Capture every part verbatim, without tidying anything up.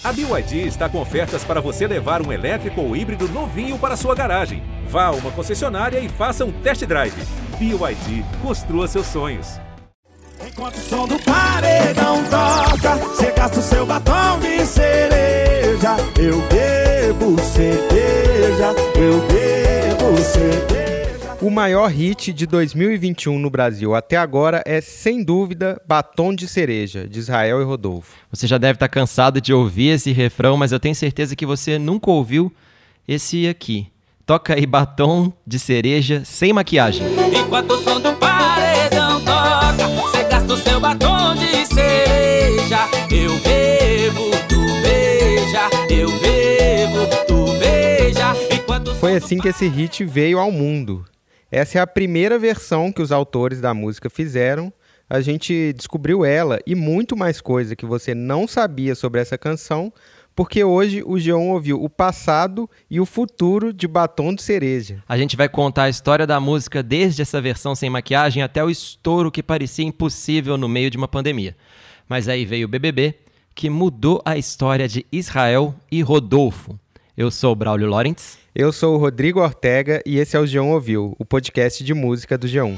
A B Y D está com ofertas para você levar um elétrico ou híbrido novinho para sua garagem. Vá a uma concessionária e faça um test drive. B Y D, construa seus sonhos. Enquanto o som do paredão toca, você gasta o seu batom de cereja. Eu bebo cerveja, eu bebo cerveja. O maior hit de dois mil e vinte e um no Brasil até agora é, sem dúvida, Batom de Cereja, de Israel e Rodolfo. Você já deve estar cansado de ouvir esse refrão, mas eu tenho certeza que você nunca ouviu esse aqui. Toca aí Batom de Cereja sem maquiagem. Enquanto o som do paredão toca, você gasta o seu batom de cereja. Eu bebo, tu beija, eu bebo, tu beija. Enquanto Foi assim que esse hit veio ao mundo. Essa é a primeira versão que os autores da música fizeram. A gente descobriu ela e muito mais coisa que você não sabia sobre essa canção, porque hoje o G um ouviu o passado e o futuro de Batom de Cereja. A gente vai contar a história da música desde essa versão sem maquiagem até o estouro que parecia impossível no meio de uma pandemia. Mas aí veio o B B B, que mudou a história de Israel e Rodolfo. Eu sou o Braulio Lorentz. Eu sou o Rodrigo Ortega e esse é o G um Ouviu, o podcast de música do G um.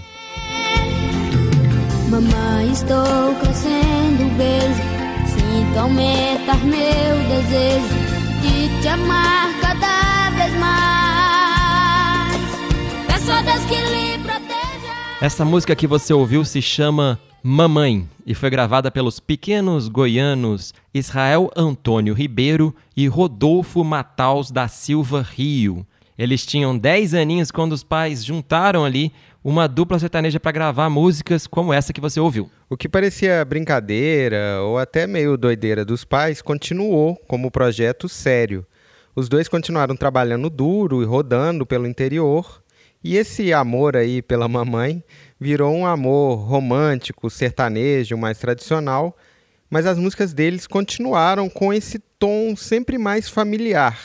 Mamãe, estou crescendo, vejo, sinto aumentar meu desejo de te amar cada vez mais. Peço a Deus que lhe proteja. Essa música que você ouviu se chama Mamãe e foi gravada pelos pequenos goianos Israel Antônio Ribeiro e Rodolfo Mataus da Silva Rio. Eles tinham dez aninhos quando os pais juntaram ali uma dupla sertaneja para gravar músicas como essa que você ouviu. O que parecia brincadeira ou até meio doideira dos pais continuou como projeto sério. Os dois continuaram trabalhando duro e rodando pelo interior. E esse amor aí pela mamãe virou um amor romântico, sertanejo, mais tradicional, mas as músicas deles continuaram com esse tom sempre mais familiar.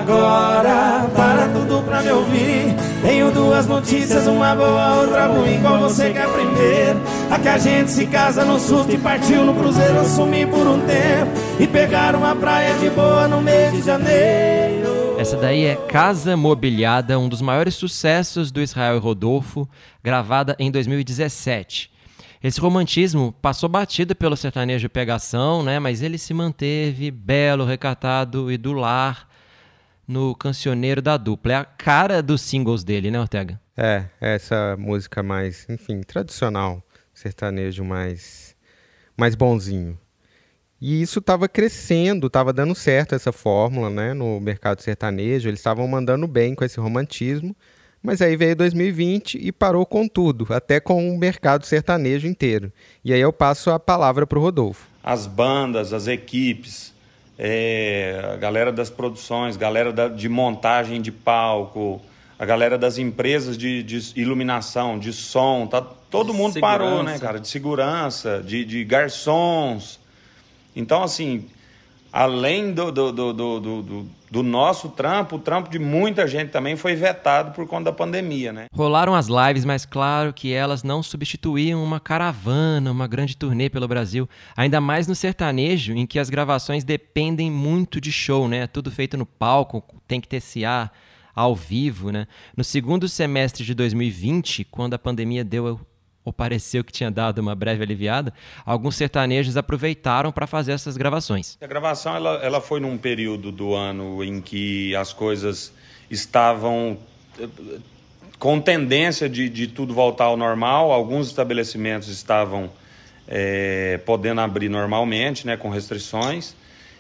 Agora, para tudo pra me ouvir. Tenho duas notícias, uma boa, outra ruim. Qual você quer primeiro? A que a gente se casa no susto e partiu no cruzeiro, sumir por um tempo e pegar uma praia de boa no mês de janeiro. Essa daí é Casa Mobiliada, um dos maiores sucessos do Israel e Rodolfo, gravada em dois mil e dezessete. Esse romantismo passou batido pelo sertanejo pegação, né? Mas ele se manteve belo, recatado e do lar no cancioneiro da dupla. É a cara dos singles dele, né, Ortega? É, essa música mais, enfim, tradicional, sertanejo mais, mais bonzinho. E isso estava crescendo, estava dando certo essa fórmula, né, no mercado sertanejo. Eles estavam mandando bem com esse romantismo, mas aí veio dois mil e vinte e parou com tudo, até com o mercado sertanejo inteiro. E aí eu passo a palavra para o Rodolfo. As bandas, as equipes, é, a galera das produções, galera da, de montagem de palco, a galera das empresas de, de iluminação, de som, tá, todo mundo segurança. Parou, né, cara? De segurança, de, de garçons. Então, assim, além do, do, do, do, do, do nosso trampo, o trampo de muita gente também foi vetado por conta da pandemia, né? Rolaram as lives, mas claro que elas não substituíam uma caravana, uma grande turnê pelo Brasil. Ainda mais no sertanejo, em que as gravações dependem muito de show, né? Tudo feito no palco, tem que ter C A ao vivo, né? No segundo semestre de dois mil e vinte, quando a pandemia deu... ou pareceu que tinha dado uma breve aliviada, alguns sertanejos aproveitaram para fazer essas gravações. A gravação ela, ela foi num período do ano em que as coisas estavam com tendência de, de tudo voltar ao normal. Alguns estabelecimentos estavam é, podendo abrir normalmente, né, com restrições.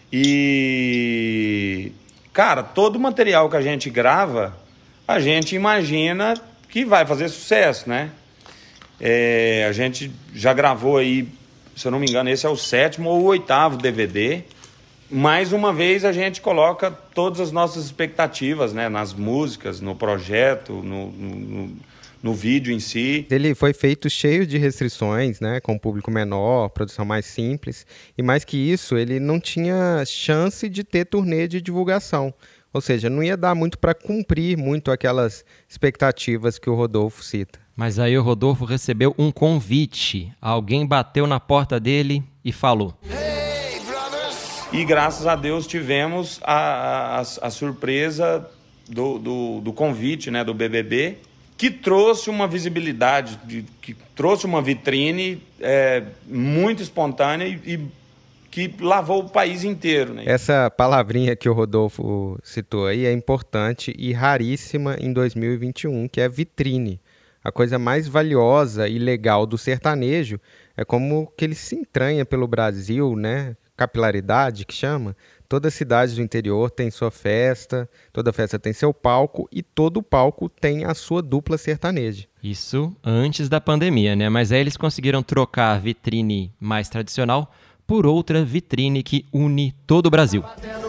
E, cara, todo o material que a gente grava, a gente imagina que vai fazer sucesso, né? É, a gente já gravou aí, se eu não me engano, esse é o sétimo ou o oitavo D V D. Mais uma vez a gente coloca todas as nossas expectativas, né, nas músicas, no projeto, no, no, no vídeo em si. Ele foi feito cheio de restrições, né, com público menor, produção mais simples. E mais que isso, ele não tinha chance de ter turnê de divulgação. Ou seja, não ia dar muito para cumprir muito aquelas expectativas que o Rodolfo cita. Mas aí o Rodolfo recebeu um convite. Alguém bateu na porta dele e falou: Hey, brothers, E graças a Deus tivemos a, a, a surpresa do, do, do convite, né, do B B B, que trouxe uma visibilidade, de, que trouxe uma vitrine é, muito espontânea e, e que lavou o país inteiro. Né? Essa palavrinha que o Rodolfo citou aí é importante e raríssima em dois mil e vinte e um, que é vitrine. A coisa mais valiosa e legal do sertanejo é como que ele se entranha pelo Brasil, né? Capilaridade, que chama. Toda cidade do interior tem sua festa, toda festa tem seu palco e todo palco tem a sua dupla sertaneja. Isso antes da pandemia, né? Mas aí eles conseguiram trocar a vitrine mais tradicional por outra vitrine que une todo o Brasil.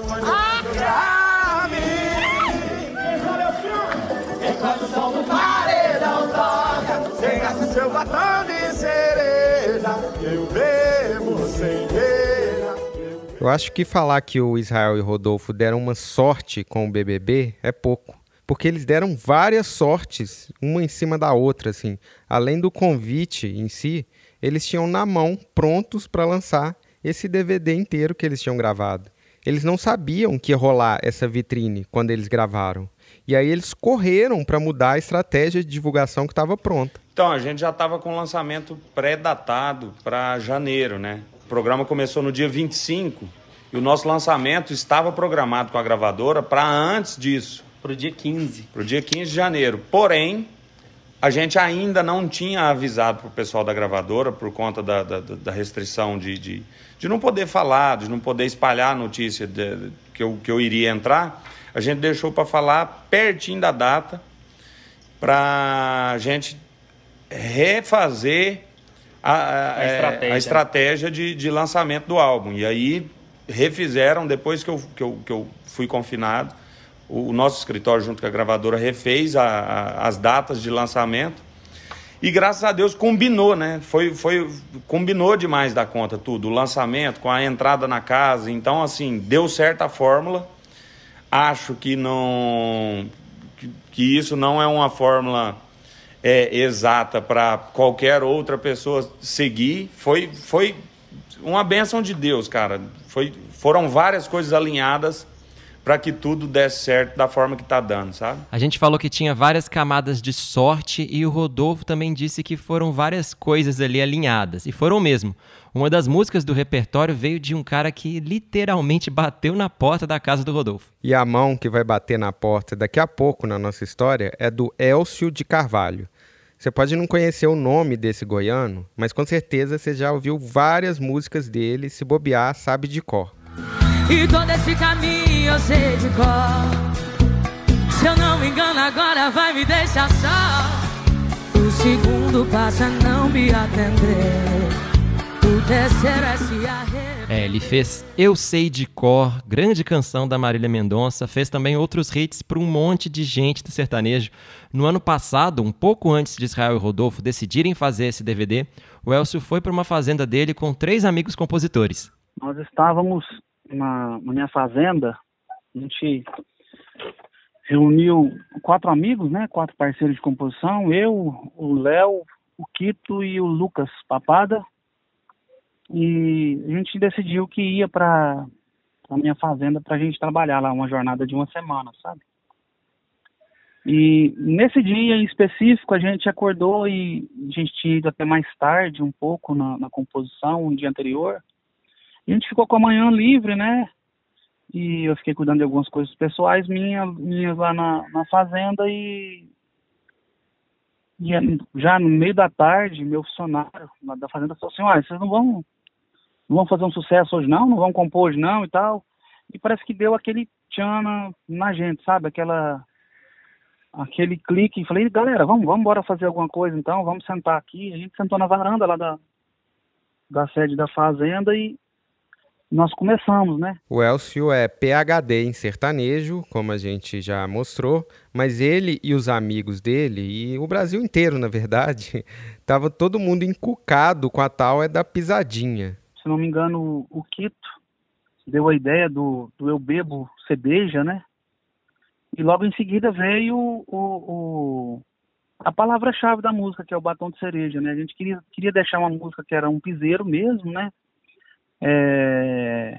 Eu acho que falar que o Israel e o Rodolfo deram uma sorte com o B B B é pouco, porque eles deram várias sortes, uma em cima da outra, assim. Além do convite em si, eles tinham na mão, prontos para lançar esse D V D inteiro que eles tinham gravado. Eles não sabiam que ia rolar essa vitrine quando eles gravaram. E aí eles correram para mudar a estratégia de divulgação que estava pronta. Então, a gente já estava com o lançamento pré-datado para janeiro, né? O programa começou no dia vinte e cinco e o nosso lançamento estava programado com a gravadora para antes disso. Para o dia quinze. Para o dia quinze de janeiro. Porém, a gente ainda não tinha avisado para o pessoal da gravadora por conta da, da, da restrição de, de, de não poder falar, de não poder espalhar a notícia de, que, eu, que eu iria entrar. A gente deixou para falar pertinho da data para a gente refazer a, a, a estratégia, a estratégia de, de lançamento do álbum. E aí refizeram, depois que eu, que eu, que eu fui confinado, o, o nosso escritório junto com a gravadora refez a, a, as datas de lançamento e graças a Deus combinou, né? Foi, foi, combinou demais da conta tudo, o lançamento com a entrada na casa. Então, assim, deu certo a fórmula. Acho que, não, que, que isso não é uma fórmula é, exata para qualquer outra pessoa seguir. Foi, foi uma bênção de Deus, cara. Foi, foram várias coisas alinhadas para que tudo desse certo da forma que está dando, sabe? A gente falou que tinha várias camadas de sorte e o Rodolfo também disse que foram várias coisas ali alinhadas. E foram mesmo. Uma das músicas do repertório veio de um cara que literalmente bateu na porta da casa do Rodolfo. E a mão que vai bater na porta daqui a pouco na nossa história é do Elcio de Carvalho. Você pode não conhecer o nome desse goiano, mas com certeza você já ouviu várias músicas dele, se bobear, sabe de cor. E todo esse caminho eu sei de cor. Se eu não me engano agora vai me deixar só. O segundo passa a não me atender. O terceiro é se arrepender. É, ele fez Eu Sei de Cor, grande canção da Marília Mendonça, fez também outros hits para um monte de gente do sertanejo. No ano passado, um pouco antes de Israel e Rodolfo decidirem fazer esse D V D, o Elcio foi para uma fazenda dele com três amigos compositores. Nós estávamos na, na minha fazenda, a gente reuniu quatro amigos, né, quatro parceiros de composição, eu, o Léo, o Quito e o Lucas Papada. E a gente decidiu que ia para a minha fazenda para a gente trabalhar lá uma jornada de uma semana, sabe? E nesse dia em específico a gente acordou e a gente tinha ido até mais tarde um pouco na, na composição, um dia anterior. E a gente ficou com a manhã livre, né? E eu fiquei cuidando de algumas coisas pessoais minhas, minhas lá na, na fazenda e... E já no meio da tarde, meu funcionário da fazenda falou assim, olha, vocês não vão... não vão fazer um sucesso hoje não, não vão compor hoje não e tal. E parece que deu aquele tchan na, na gente, sabe? Aquela, aquele clique. E falei, galera, vamos, vamos embora fazer alguma coisa então, vamos sentar aqui. A gente sentou na varanda lá da, da sede da fazenda e nós começamos, né? O Elcio é P H D em sertanejo, como a gente já mostrou, mas ele e os amigos dele, e o Brasil inteiro, na verdade, tava todo mundo encucado com a tal é da pisadinha. Se não me engano, o Quito deu a ideia do, do Eu Bebo Cerveja, né? E logo em seguida veio o, o, a palavra-chave da música, que é o batom de cereja, né? A gente queria, queria deixar uma música que era um piseiro mesmo, né? É,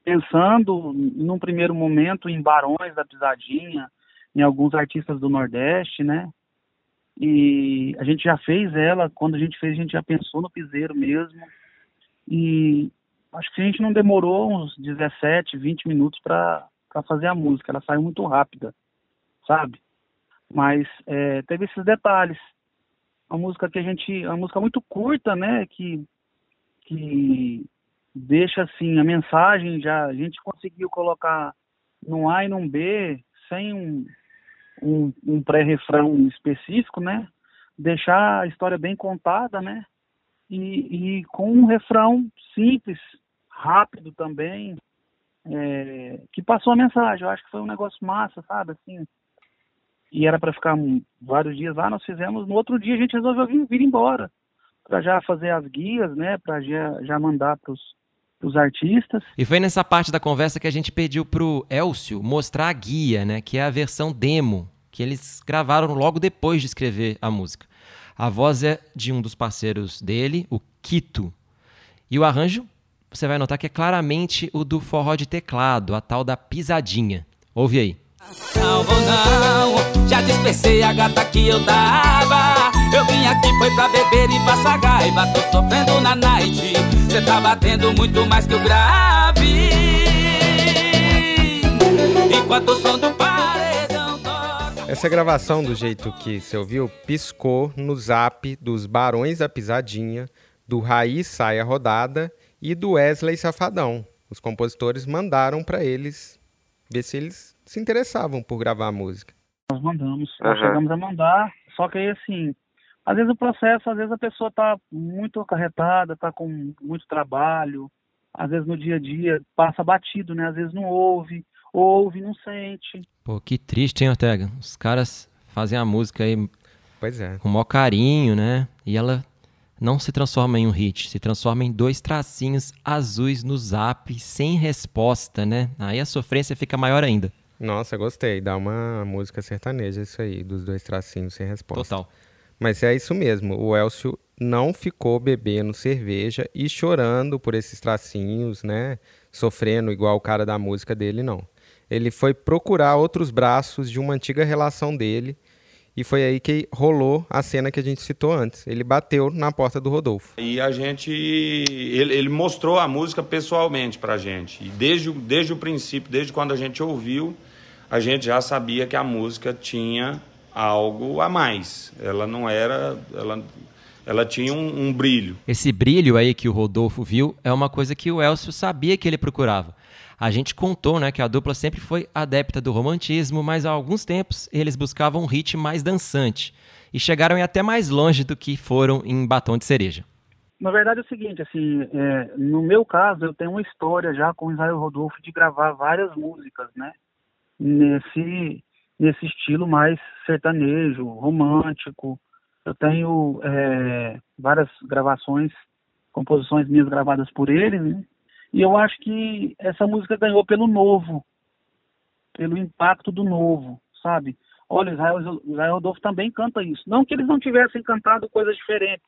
pensando, num primeiro momento, em Barões da Pisadinha, em alguns artistas do Nordeste, né? E a gente já fez ela, quando a gente fez, a gente já pensou no piseiro mesmo. E acho que a gente não demorou uns dezessete, vinte minutos para fazer a música. Ela saiu muito rápida, sabe? Mas é, teve esses detalhes. Uma música que a gente, uma música muito curta, né? Que, que deixa assim a mensagem, já a gente conseguiu colocar num A e num B sem um, um, um pré-refrão específico, né? Deixar a história bem contada, né? E, e com um refrão simples, rápido também, é, que passou a mensagem. Eu acho que foi um negócio massa, sabe? Assim, e era para ficar vários dias lá, nós fizemos. No outro dia a gente resolveu vir, vir embora, para já fazer as guias, né? Para já, já mandar para os artistas. E foi nessa parte da conversa que a gente pediu pro Elcio mostrar a guia, né? Que é a versão demo, que eles gravaram logo depois de escrever a música. A voz é de um dos parceiros dele, o Quito. E o arranjo, você vai notar que é claramente o do forró de teclado, a tal da pisadinha. Ouve aí. Não vou não, já dispensei a gata que eu tava. Eu vim aqui foi pra beber e passar raiva. Tô sofrendo na night, cê tá batendo muito mais que o grave. Enquanto o som do paredão toca. Essa gravação, do jeito que você ouviu, piscou no zap dos Barões da Pisadinha, do Raí Saia Rodada e do Wesley Safadão. Os compositores mandaram pra eles ver se eles se interessavam por gravar a música. Nós mandamos, nós uhum. chegamos a mandar, só que aí assim, às vezes o processo, às vezes a pessoa tá muito acarretada, tá com muito trabalho, às vezes no dia a dia passa batido, né? Às vezes não ouve, ouve, não sente. Pô, que triste, hein, Ortega? Os caras fazem a música aí pois é. com o maior carinho, né? E ela não se transforma em um hit, se transforma em dois tracinhos azuis no zap, sem resposta, né? Aí a sofrência fica maior ainda. Nossa, gostei. Dá uma música sertaneja isso aí, dos dois tracinhos sem resposta. Total. Mas é isso mesmo. O Elcio não ficou bebendo cerveja e chorando por esses tracinhos, né? Sofrendo igual o cara da música dele, não. Ele foi procurar outros braços de uma antiga relação dele e foi aí que rolou a cena que a gente citou antes. Ele bateu na porta do Rodolfo. E a gente... Ele, ele mostrou a música pessoalmente pra gente. E desde, desde o princípio, desde quando a gente ouviu, a gente já sabia que a música tinha algo a mais. Ela não era... Ela, ela tinha um, um brilho. Esse brilho aí que o Rodolfo viu é uma coisa que o Elcio sabia que ele procurava. A gente contou, né, que a dupla sempre foi adepta do romantismo, mas há alguns tempos eles buscavam um hit mais dançante. E chegaram a ir até mais longe do que foram em Batom de Cereja. Na verdade é o seguinte, assim, é, no meu caso eu tenho uma história já com o Israel Rodolfo de gravar várias músicas, né? Nesse, nesse estilo mais sertanejo, romântico. Eu tenho é, várias gravações, composições minhas gravadas por ele, né? E eu acho que essa música ganhou pelo novo, pelo impacto do novo, sabe? Olha, Israel, Israel Rodolfo também canta isso. Não que eles não tivessem cantado coisas diferentes.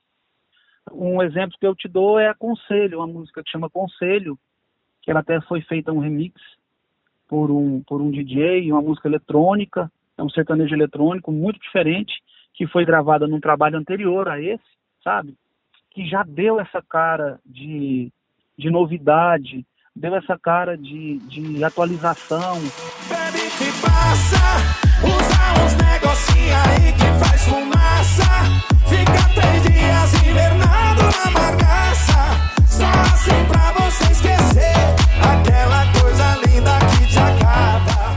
Um exemplo que eu te dou é a Conselho, uma música que chama Conselho, que ela até foi feita um remix por um, por um D J, uma música eletrônica, é um sertanejo eletrônico muito diferente, que foi gravada num trabalho anterior a esse, sabe? Que já deu essa cara de, de novidade, deu essa cara de, de atualização. Bebe que passa, usa uns negocinhos aí que faz fumaça, fica três dias hibernado na bagaça, só assim pra você esquecer aquela coisa linda que te acaba.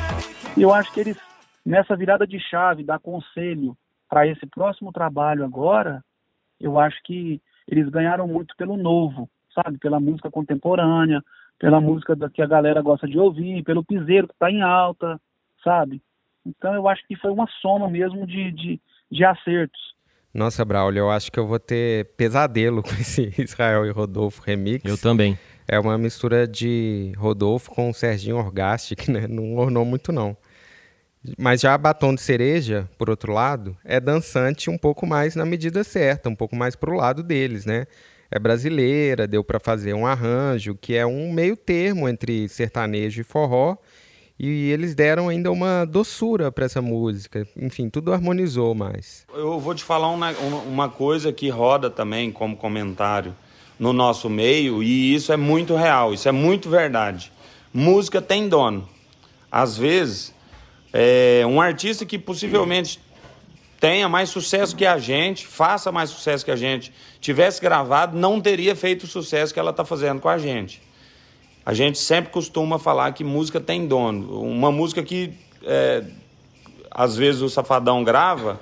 E eu acho que eles, nessa virada de chave, dar conselho para esse próximo trabalho agora, eu acho que eles ganharam muito pelo novo, sabe? Pela música contemporânea, pela música que a galera gosta de ouvir, pelo piseiro que está em alta, sabe? Então eu acho que foi uma soma mesmo de, de, de acertos. Nossa, Braulio, eu acho que eu vou ter pesadelo com esse Israel e Rodolfo remix. Eu também. É uma mistura de Rodolfo com o Serginho Orgastic, né? Não ornou muito, não. Mas já Batom de Cereja, por outro lado, é dançante um pouco mais na medida certa, um pouco mais pro lado deles, né? é brasileira, deu para fazer um arranjo que é um meio termo entre sertanejo e forró, e eles deram ainda uma doçura para essa música. Enfim, tudo harmonizou mais. Eu vou te falar uma, uma coisa que roda também como comentário no nosso meio, e isso é muito real, isso é muito verdade. Música tem dono. Às vezes, é, um artista que possivelmente tenha mais sucesso que a gente, faça mais sucesso que a gente, tivesse gravado, não teria feito o sucesso que ela está fazendo com a gente. A gente sempre costuma falar que música tem dono. Uma música que, é, às vezes, o Safadão grava,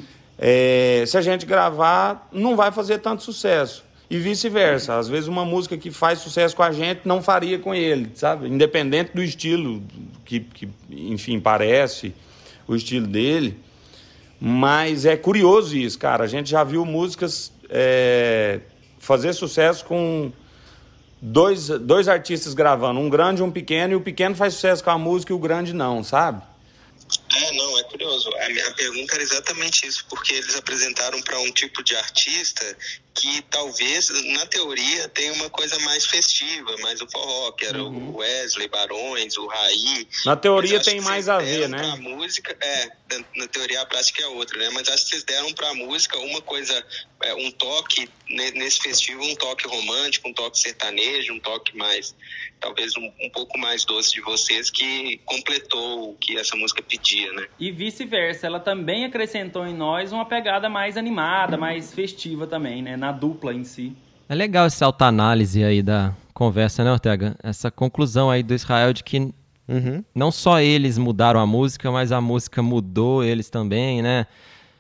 é, se a gente gravar, não vai fazer tanto sucesso. E vice-versa. Às vezes, uma música que faz sucesso com a gente não faria com ele, sabe? Independente do estilo que, que enfim, parece o estilo dele. Mas é curioso isso, cara. A gente já viu músicas é, fazer sucesso com dois, dois artistas gravando, um grande e um pequeno, e o pequeno faz sucesso com a música e o grande não, sabe? É, não, é curioso. A minha pergunta era exatamente isso, porque eles apresentaram para um tipo de artista que talvez, na teoria, tenha uma coisa mais festiva, mais o forró, que era uhum. o Wesley, Barões, o Raí. Na teoria tem mais a ver, né? Pra música, é, na teoria a prática é outra, né? Mas acho que vocês deram pra música uma coisa, é, um toque, nesse festival, um toque romântico, um toque sertanejo, um toque mais, talvez um, um pouco mais doce de vocês, que completou o que essa música pedia, né? E vice-versa, ela também acrescentou em nós uma pegada mais animada, mais festiva também, né? Na dupla em si. É legal essa autoanálise aí da conversa, né, Ortega? Essa conclusão aí do Israel de que uhum. não só eles mudaram a música, mas a música mudou eles também, né?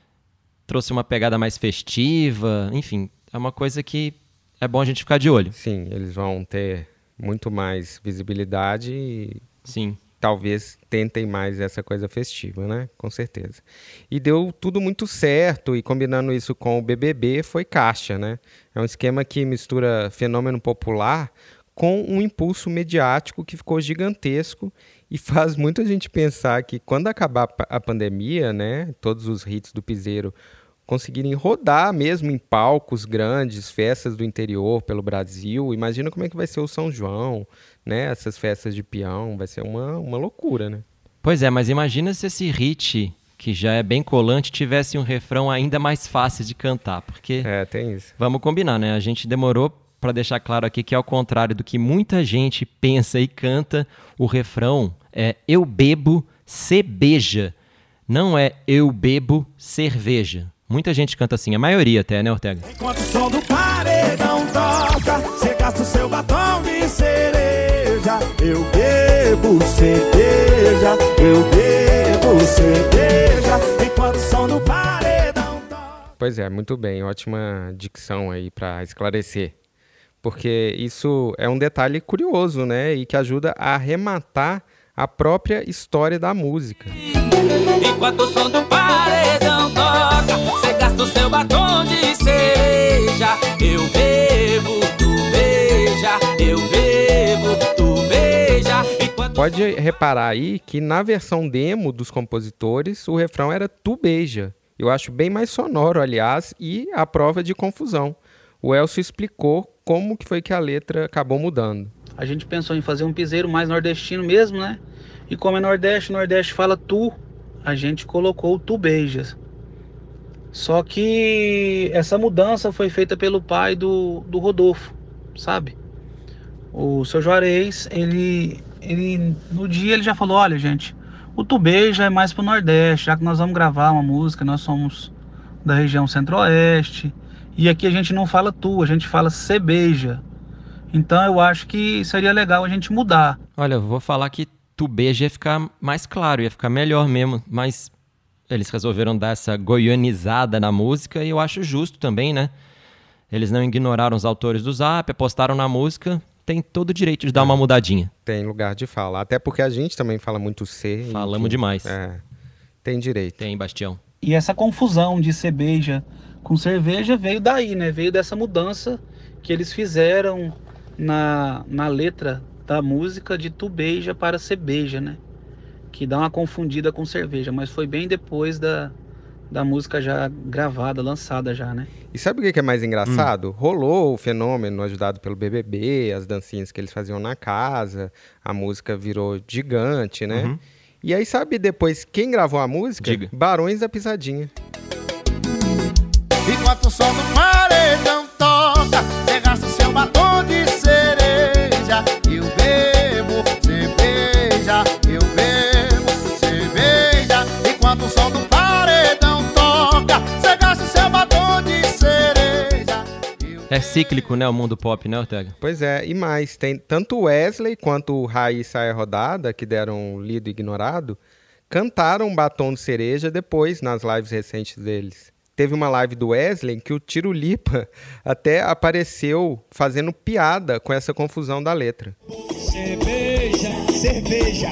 Trouxe uma pegada mais festiva, enfim, é uma coisa que é bom a gente ficar de olho. Sim, eles vão ter muito mais visibilidade e sim. talvez tentem mais essa coisa festiva, né? Com certeza. E deu tudo muito certo, e combinando isso com o B B B, foi caixa, né? É um esquema que mistura fenômeno popular com um impulso mediático que ficou gigantesco e faz muita gente pensar que quando acabar a pandemia, né, todos os hits do piseiro conseguirem rodar mesmo em palcos grandes, festas do interior pelo Brasil, imagina como é que vai ser o São João, né? Essas festas de peão, vai ser uma, uma loucura, né? Pois é, mas imagina se esse hit, que já é bem colante, tivesse um refrão ainda mais fácil de cantar, porque... É, tem isso. Vamos combinar, né? A gente demorou para deixar claro aqui que, ao contrário do que muita gente pensa e canta, o refrão é eu bebo, cê beija. Não é eu bebo, cerveja. Muita gente canta assim, a maioria até, né, Ortega? Enquanto o som do paredão toca, cê gasta o seu batom de cereja. Eu bebo cerveja, eu bebo cerveja. Enquanto o som do paredão toca. Pois é, muito bem, ótima dicção aí para esclarecer. Porque isso é um detalhe curioso, né, e que ajuda a arrematar a própria história da música. Enquanto o som do paredão toca, você gasta o seu batom de cereja. Eu bebo, tu beija, eu bebo, tu beija. Enquanto Pode reparar aí que na versão demo dos compositores, o refrão era tu beija. Eu acho bem mais sonoro, aliás, e a prova de confusão. O Elcio explicou como que foi que a letra acabou mudando. A gente pensou em fazer um piseiro mais nordestino mesmo, né? E como é Nordeste, Nordeste fala tu, a gente colocou o tu beijas. Só que essa mudança foi feita pelo pai do, do Rodolfo, sabe? O seu Juarez, ele, ele, no dia ele já falou, olha gente, o tu beija é mais pro Nordeste, já que nós vamos gravar uma música, nós somos da região Centro-Oeste, e aqui a gente não fala tu, a gente fala cê beija. Então eu acho que seria legal a gente mudar. Olha, eu vou falar que tu beija ia ficar mais claro, ia ficar melhor mesmo, mas eles resolveram dar essa goianizada na música e eu acho justo também, né? Eles não ignoraram os autores do Zap, apostaram na música, tem todo o direito de dar uma mudadinha. Tem lugar de fala, até porque a gente também fala muito C. Falamos demais. É, tem direito. Tem, Bastião. E essa confusão de cê beija com cerveja veio daí, né? Veio dessa mudança que eles fizeram na, na letra da música de tu beija para cê beija, né? Que dá uma confundida com cerveja, mas foi bem depois da, da música já gravada, lançada já, né? E sabe o que é mais engraçado? Hum. Rolou o fenômeno ajudado pelo B B B, as dancinhas que eles faziam na casa, a música virou gigante, né? Uhum. E aí sabe depois quem gravou a música? Diga. Barões da Pisadinha. Enquanto o som do paredão toca, você gasta o seu batom de cereja. Eu bebo cerveja, eu bebo cerveja. Enquanto o som do paredão toca, você gasta o seu batom de cereja. É cíclico, né, o mundo pop, né, Ortega? Pois é, e mais, tem tanto o Wesley quanto o Raí Saia Rodada, que deram lido e ignorado, cantaram Batom de Cereja depois, nas lives recentes deles. Teve uma live do Wesley em que o Tirulipa até apareceu fazendo piada com essa confusão da letra. Cerveja, cerveja,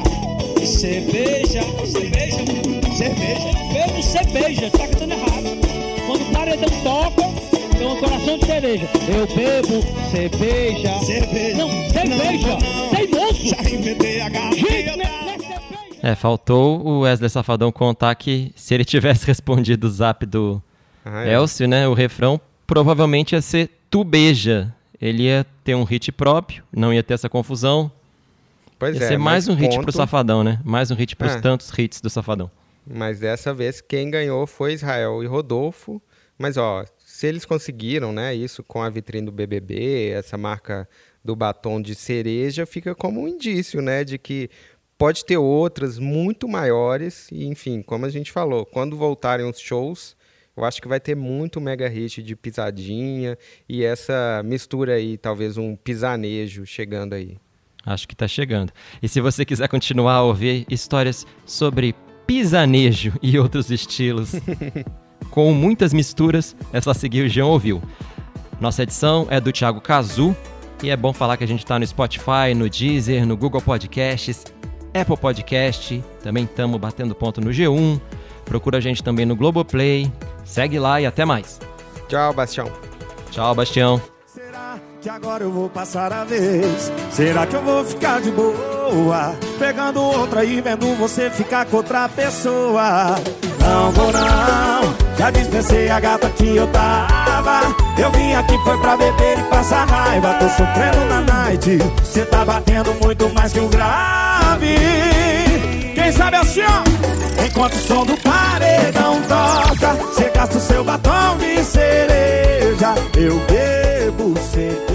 cerveja, cerveja, cerveja. Bebo cerveja, tá cantando errado. Quando o paredão toca, tem um coração de cereja. Eu bebo cerveja. Cerveja. Não, cerveja. Tem moço. Já inventei a garrafa. É, faltou o Wesley Safadão contar que se ele tivesse respondido o zap do ah, é. Elcio, né, o refrão provavelmente ia ser Tu Beija. Ele ia ter um hit próprio, não ia ter essa confusão. Pois ia é, ser mais um ponto... hit pro Safadão, né? Mais um hit pros é. tantos hits do Safadão. Mas dessa vez quem ganhou foi Israel e Rodolfo. Mas ó, se eles conseguiram, né, isso com a vitrine do B B B, essa marca do batom de cereja, fica como um indício, né, de que pode ter outras muito maiores. E enfim, como a gente falou, quando voltarem os shows, eu acho que vai ter muito mega hit de pisadinha e essa mistura aí, talvez um pisanejo chegando aí. Acho que tá chegando. E se você quiser continuar a ouvir histórias sobre pisanejo e outros estilos com muitas misturas, é só seguir o Jean Ouviu. Nossa edição é do Thiago Cazu e é bom falar que a gente tá no Spotify, no Deezer, no Google Podcasts, Apple Podcast, também estamos batendo ponto no G um. Procura a gente também no Globoplay. Segue lá e até mais. Tchau, Bastião. Tchau, Bastião. Será que agora eu vou passar a vez? Será que eu vou ficar de boa? Pegando outra e vendo você ficar com outra pessoa? Não vou não, já dispensei a gata que eu tava. Eu vim aqui foi pra beber e passar raiva. Tô sofrendo na night, cê tá batendo muito mais que um grave. Quem sabe assim, ó. Enquanto o som do paredão toca, cê gasta o seu batom de cereja. Eu bebo cerveja.